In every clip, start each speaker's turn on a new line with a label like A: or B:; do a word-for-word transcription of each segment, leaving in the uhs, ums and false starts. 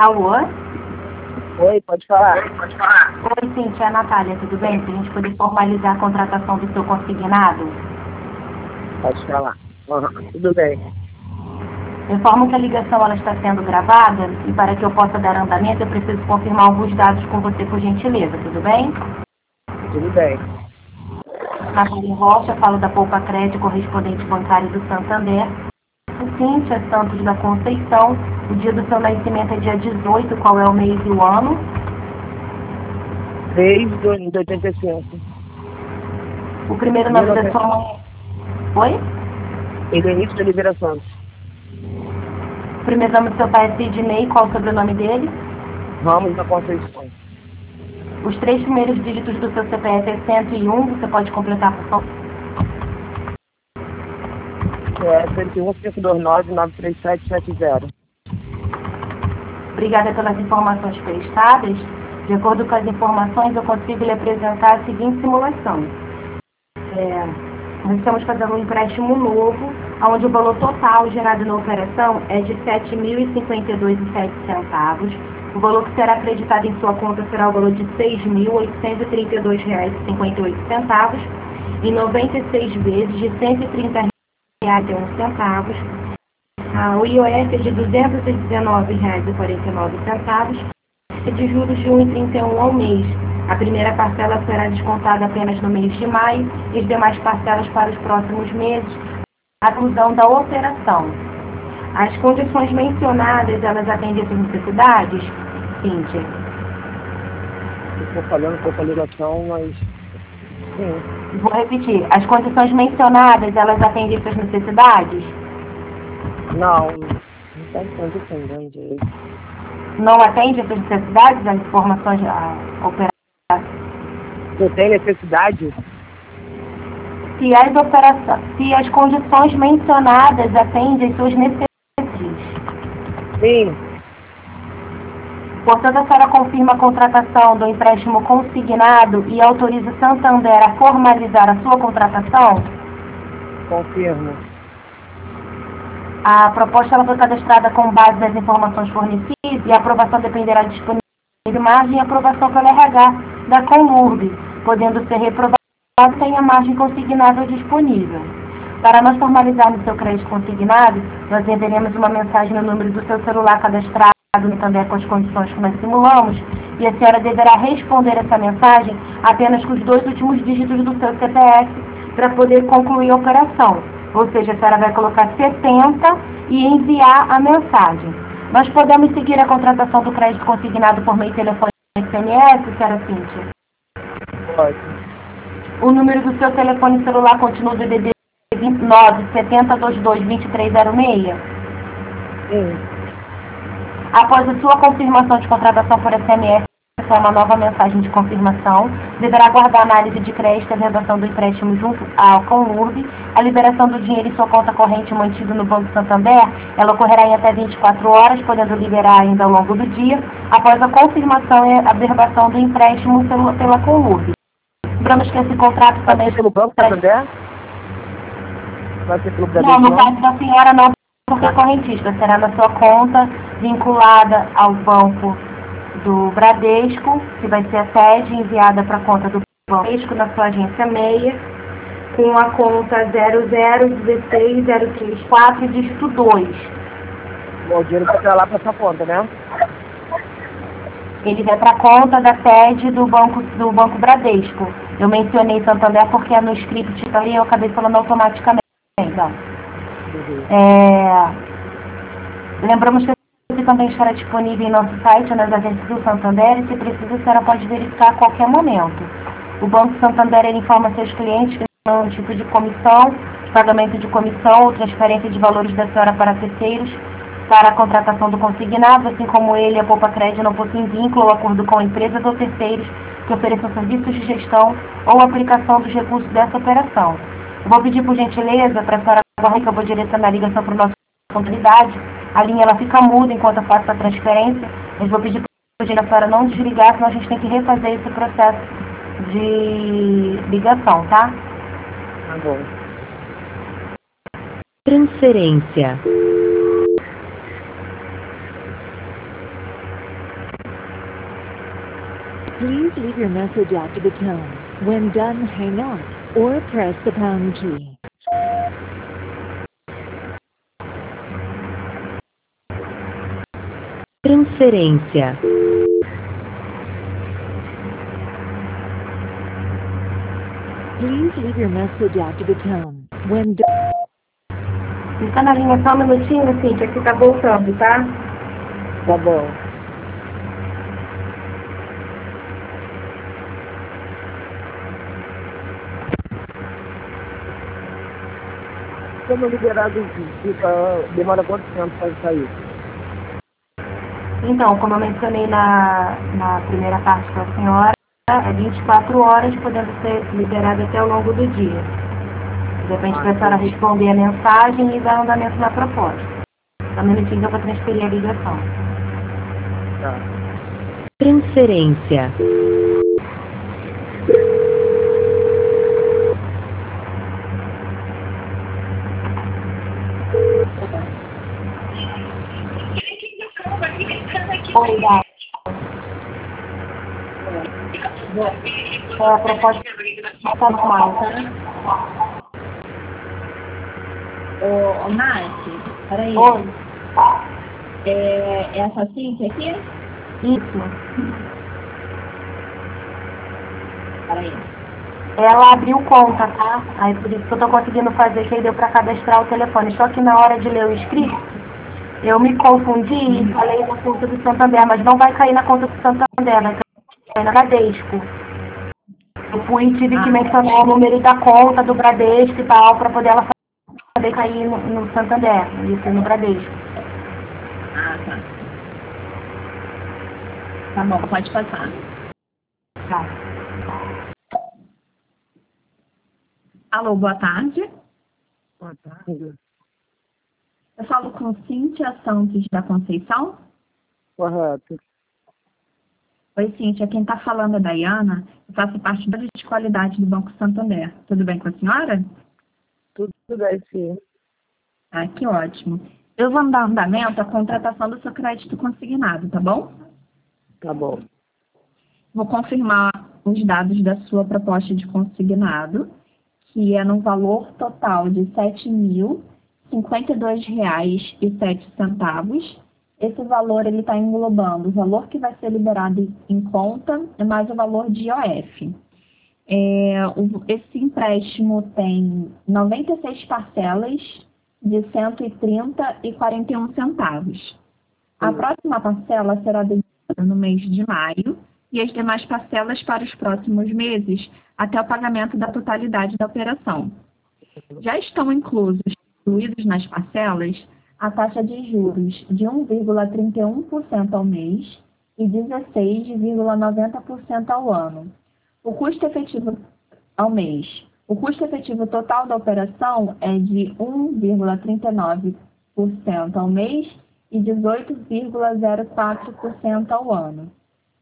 A: Alô?
B: Oi, pode falar.
A: Oi, pode falar. Oi, Cíntia, é a Natália, tudo bem? Para a gente poder formalizar a contratação do seu consignado?
B: Pode falar. Uhum, tudo bem.
A: Informo que a ligação ela está sendo gravada e para que eu possa dar andamento eu preciso confirmar alguns dados com você, por gentileza, tudo bem?
B: Tudo bem.
A: Natália Rocha, falo da Poupa Crédito, correspondente bancário do Santander. Cíntia Santos da Conceição, o dia do seu nascimento é dia dezoito, qual é o mês e o ano?
B: Desde oitenta e cinco.
A: O primeiro nome da sua mãe... Oi?
B: Edenilson de Oliveira Santos.
A: O primeiro nome do seu pai é Sidney, qual o sobrenome dele?
B: Ramos da Conceição.
A: Os três primeiros dígitos do seu C P F é cento e um, você pode completar, por favor?
B: É cento e um, cinco dois nove, nove três sete sete zero.
A: Obrigada pelas informações prestadas. De acordo com as informações, eu consigo lhe apresentar a seguinte simulação. É, nós estamos fazendo um empréstimo novo, onde o valor total gerado na operação é de sete mil e cinquenta e dois reais e sete centavos. O valor que será acreditado em sua conta será o valor de seis mil oitocentos e trinta e dois reais e cinquenta e oito centavos, em noventa e seis vezes de cento e trinta reais e um centavos. Ah, o I O F é de duzentos e dezenove reais e quarenta e nove centavos e de juros de um vírgula trinta e um ao mês. A primeira parcela será descontada apenas no mês de maio e as demais parcelas para os próximos meses, a conclusão da operação. As condições mencionadas, elas atendem às necessidades? Cíntia?
B: Estou falhando um pouco a ligação, mas... Sim.
A: Vou repetir. As condições mencionadas, elas atendem às necessidades?
B: Não, não está entendendo direito.
A: Não atende às necessidades, as informações, a operação?
B: Não tem necessidade?
A: Se as operações, se as condições mencionadas atendem às suas necessidades.
B: Sim.
A: Portanto, a senhora confirma a contratação do empréstimo consignado e autoriza o Santander a formalizar a sua contratação?
B: Confirmo.
A: A proposta ela foi cadastrada com base nas informações fornecidas e a aprovação dependerá de disponibilidade de margem e aprovação pela R H da Conlurb, podendo ser reprovado sem a margem consignável disponível. Para nós formalizarmos seu crédito consignado, nós enviaremos uma mensagem no número do seu celular cadastrado no Santander com as condições que nós simulamos e a senhora deverá responder essa mensagem apenas com os dois últimos dígitos do seu C P F para poder concluir a operação. Ou seja, a senhora vai colocar setenta e enviar a mensagem. Nós podemos seguir a contratação do crédito consignado por meio de telefone e S M S, senhora Cíntia?
B: Pode.
A: O número do seu telefone celular continua do D D nove setenta vinte e dois vinte e três zero seis?
B: Sim.
A: Após a sua confirmação de contratação por S M S, é uma nova mensagem de confirmação, deverá aguardar a análise de crédito, a redação do empréstimo junto ao Conlurb, a liberação do dinheiro em sua conta corrente mantido no Banco Santander, ela ocorrerá em até vinte e quatro horas, podendo liberar ainda ao longo do dia, após a confirmação e a aberração do empréstimo pela, pela Conlurb. Lembramos que esse contrato também...
B: Vai ser pelo Banco Santander? Vai ser pelo Bradesco?
A: Não, no caso da senhora não, porque é correntista, será na sua conta vinculada ao banco do Bradesco, que vai ser a sede enviada para a conta do Bradesco na sua agência meia, com a conta zero zero um seis zero três quatro, dígito dois.
B: Bom, o dinheiro vai para lá para essa conta, né?
A: Ele vai para a conta da sede do banco, do banco Bradesco. Eu mencionei Santander porque é no script ali, eu acabei falando automaticamente. Então.
B: Uhum.
A: É... Lembramos que você também estará disponível em nosso site, nas agências do Santander, e se precisa, a senhora pode verificar a qualquer momento. O Banco Santander ele informa seus clientes que não tipo de comissão, pagamento de comissão ou transferência de valores da senhora para terceiros para a contratação do consignado, assim como ele, a Poupa Crédito, não possuem vínculo ou acordo com empresas ou terceiros que ofereçam serviços de gestão ou aplicação dos recursos dessa operação. Eu vou pedir por gentileza para a senhora aguardar que eu vou direcionar a ligação para o nosso contabilidade. A linha ela fica muda enquanto eu faço a transferência, mas vou pedir para a senhora não desligar, senão a gente tem que refazer esse processo de ligação, tá?
B: Tá bom.
C: Transferência. Please leave your message after the tone. When done, hang up or press the pound key.
D: Transferência.
C: Please leave your message after the tone. When done.
A: Fica na linha só um minutinho, Cíntia, que tá voltando, tá?
B: Tá bom. Como liberado, fica, demora quanto tempo para sair?
A: Então, como eu mencionei na, na primeira parte para a senhora, é vinte e quatro horas, podendo ser liberado até ao longo do dia. Depende ah, da senhora responder a mensagem e dar andamento na proposta. Só um minutinho para transferir a ligação.
B: Tá.
D: Transferência.
A: Oi, Dá. É a proposta está normal, tá?
E: Ô, ô Nath, peraí.
A: Oi.
E: É, é essa Cíntia aqui?
A: Isso.
E: Peraí.
A: Ela abriu conta, tá? Aí por isso que eu tô conseguindo fazer, que aí deu pra cadastrar o telefone. Só que na hora de ler o escrito, eu me confundi e falei na conta do Santander, mas não vai cair na conta do Santander, vai cair na Bradesco. Eu fui e tive
E: ah,
A: que mencionar o número da conta do Bradesco e tal, pra poder ela poder cair no, no Santander, isso no Bradesco.
E: Ah, tá. Tá bom, pode passar.
A: Tá.
E: Alô, boa tarde.
B: Boa tarde.
E: Eu falo com Cíntia Santos da Conceição.
B: Correto.
E: Oi, Cíntia, quem está falando é a Dayana. Eu faço parte da área de qualidade do Banco Santander. Tudo bem com a senhora?
B: Tudo bem, sim.
E: Ah, que ótimo. Eu vou dar andamento à contratação do seu crédito consignado, tá bom?
B: Tá bom.
E: Vou confirmar os dados da sua proposta de consignado, que é no valor total de sete mil cinquenta e dois reais e sete centavos. Esse valor ele está englobando o valor que vai ser liberado em conta e mais o valor de I O F. É, o, esse empréstimo tem noventa e seis parcelas de cento e trinta reais e quarenta e um centavos. A próxima parcela será debitada no mês de maio e as demais parcelas para os próximos meses até o pagamento da totalidade da operação. Já estão inclusos, incluídos nas parcelas, a taxa de juros de um vírgula trinta e um por cento ao mês e dezesseis vírgula noventa por cento ao ano. O custo efetivo ao mês. O custo efetivo total da operação é de um vírgula trinta e nove por cento ao mês e dezoito vírgula zero quatro por cento ao ano.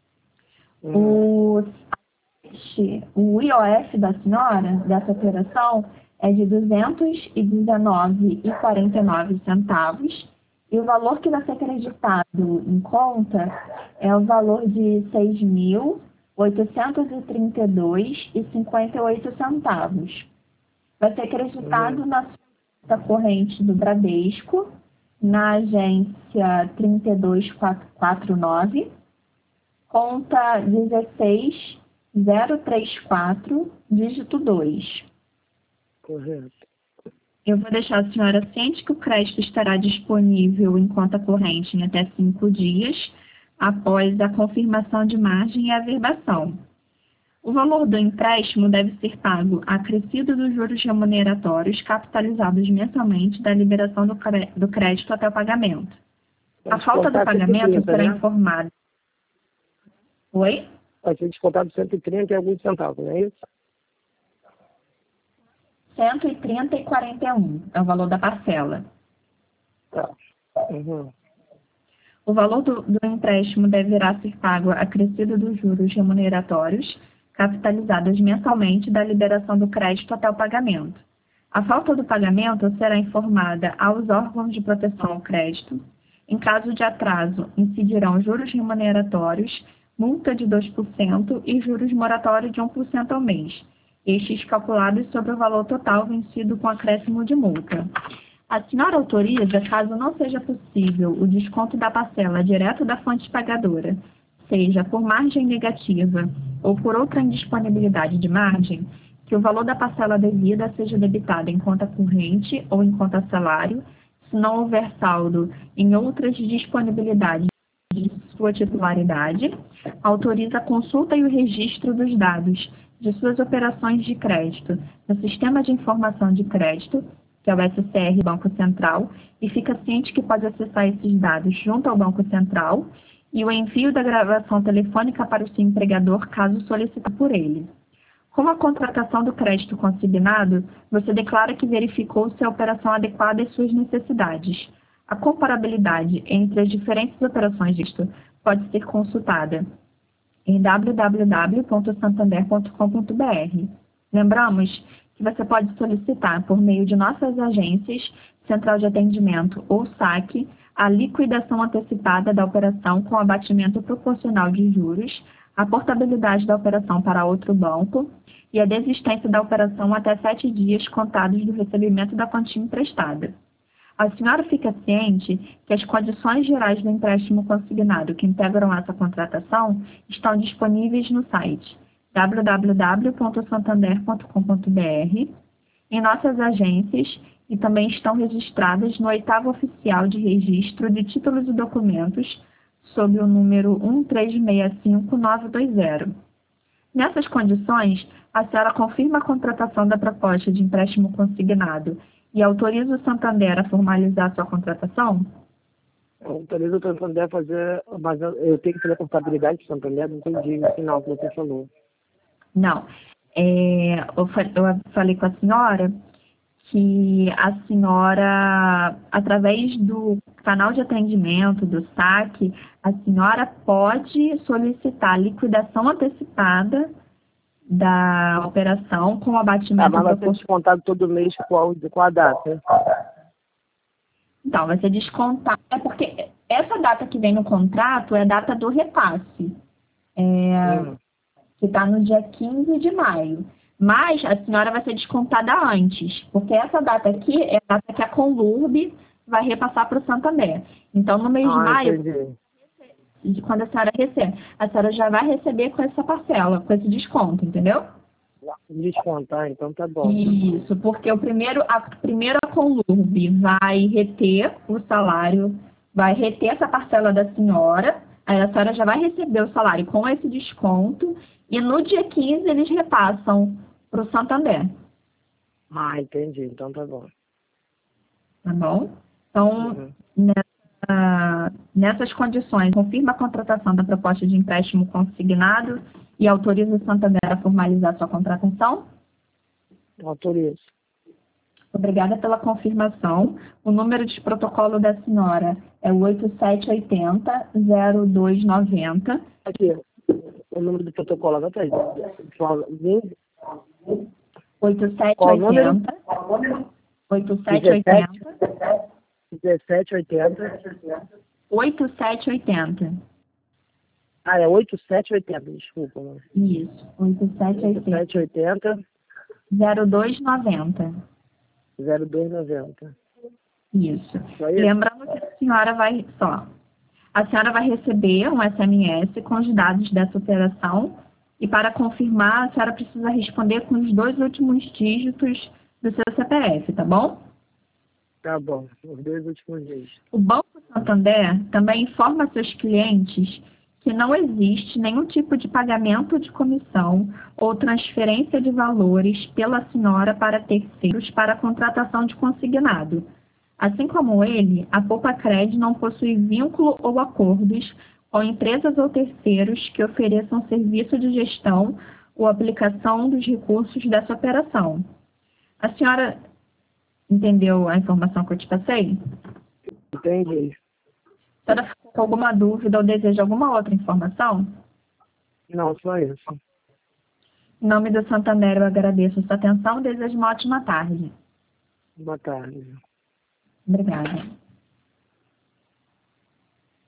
E: O, o I O F da senhora, dessa operação, é de duzentos e dezenove reais e quarenta e nove centavos e o valor que vai ser acreditado em conta é o valor de seis mil oitocentos e trinta e dois reais e cinquenta e oito centavos. Vai ser acreditado na conta corrente do Bradesco, na agência trinta e dois quatrocentos e quarenta e nove, conta dezesseis zero trinta e quatro, dígito dois.
B: Correto.
E: Eu vou deixar a senhora ciente que o crédito estará disponível em conta corrente em até cinco dias, após a confirmação de margem e averbação. O valor do empréstimo deve ser pago acrescido dos juros remuneratórios capitalizados mensalmente da liberação do, cré do crédito até o pagamento. A falta do pagamento será informada. Oi?
B: Vai ser descontado cento e trinta e alguns centavos, não é isso?
E: cento e trinta e quarenta e um é o valor da parcela.
B: Tá. Uhum.
E: O valor do, do empréstimo deverá ser pago acrescido dos juros remuneratórios capitalizados mensalmente da liberação do crédito até o pagamento. A falta do pagamento será informada aos órgãos de proteção ao crédito. Em caso de atraso, incidirão juros remuneratórios multa de dois por cento e juros moratórios de um por cento ao mês, estes calculados sobre o valor total vencido com acréscimo de multa. A senhora autoriza, caso não seja possível, o desconto da parcela direto da fonte pagadora, seja por margem negativa ou por outra indisponibilidade de margem, que o valor da parcela devida seja debitado em conta corrente ou em conta salário, se não houver saldo em outras disponibilidades de sua titularidade, autoriza a consulta e o registro dos dados de suas operações de crédito no Sistema de Informação de Crédito, que é o S C R Banco Central, e fica ciente que pode acessar esses dados junto ao Banco Central e o envio da gravação telefônica para o seu empregador, caso solicitado por ele. Com a contratação do crédito consignado, você declara que verificou se a operação adequada às suas necessidades. A comparabilidade entre as diferentes operações de crédito pode ser consultada em w w w ponto santander ponto com ponto b r. Lembramos que você pode solicitar, por meio de nossas agências, Central de Atendimento ou saque, a liquidação antecipada da operação com abatimento proporcional de juros, a portabilidade da operação para outro banco e a desistência da operação até sete dias contados do recebimento da quantia emprestada. A senhora fica ciente que as condições gerais do empréstimo consignado que integram essa contratação estão disponíveis no site w w w ponto santander ponto com ponto b r, em nossas agências e também estão registradas no oitavo oficial de registro de títulos e documentos sob o número um três seis cinco nove dois zero. Nessas condições, a senhora confirma a contratação da proposta de empréstimo consignado e autoriza o Santander a formalizar sua contratação?
B: Autoriza o Santander a fazer, mas eu eu tenho que fazer a contabilidade do Santander, não entendi no final que você falou.
E: Não. É, eu, fa- eu falei com a senhora que a senhora, através do canal de atendimento, do saque, a senhora pode solicitar a liquidação antecipada da operação com
B: Ah,
E: abatimento
B: mas vai ser
E: proporcional.
B: descontado todo mês com a, com a data.
E: Então, vai ser descontado. É porque essa data que vem no contrato é a data do repasse, é,
B: Hum.
E: que está no dia quinze de maio. Mas a senhora vai ser descontada antes, porque essa data aqui é a data que a Conlurb vai repassar para o Santander. Então, no mês de
B: Ah,
E: maio,
B: entendi.
E: quando a senhora receber, a senhora já vai receber com essa parcela, com esse desconto, entendeu?
B: Descontar, então tá bom.
E: Isso, porque o primeiro, a, primeiro a Conlurb vai reter o salário, vai reter essa parcela da senhora, aí a senhora já vai receber o salário com esse desconto, e no dia quinze eles repassam para o Santander,
B: Ah, entendi, então tá bom.
E: tá bom? Então,
B: Uhum.
E: nessa, nessas condições, confirma a contratação da proposta de empréstimo consignado e autoriza o Santander a formalizar sua contratação?
B: Autorizo.
E: Obrigada pela confirmação. O número de protocolo da senhora é o oito sete oito zero, zero dois nove zero.
B: Aqui, o número do protocolo, anota aí. Fala, vem.
E: oito sete
B: Qual o
E: oito
B: número?
E: zero, oito sete oito zero,
B: dezessete oitenta.
E: oito sete oito zero.
B: Ah, é oito sete oito zero, desculpa. Mano.
E: Isso, oito sete oito zero,
B: sete oitenta,
E: zero dois nove zero.
B: zero dois noventa.
E: Isso.
B: Só isso?
E: Lembrando que a senhora vai, só, a senhora vai receber um S M S com os dados dessa operação e para confirmar, a senhora precisa responder com os dois últimos dígitos do seu C P F, tá bom?
B: Tá bom, os dois últimos dias.
E: O Banco Santander também informa seus clientes que não existe nenhum tipo de pagamento de comissão ou transferência de valores pela senhora para terceiros para a contratação de consignado. Assim como ele, a Poupa-Cred não possui vínculo ou acordos com empresas ou terceiros que ofereçam serviço de gestão ou aplicação dos recursos dessa operação. A senhora entendeu a informação que eu te passei?
B: Entendi.
E: A senhora ficou com alguma dúvida ou deseja alguma outra informação?
B: Não, só isso.
E: Em nome do Santander, eu agradeço a sua atenção e desejo uma ótima tarde.
B: Boa tarde.
E: Obrigada.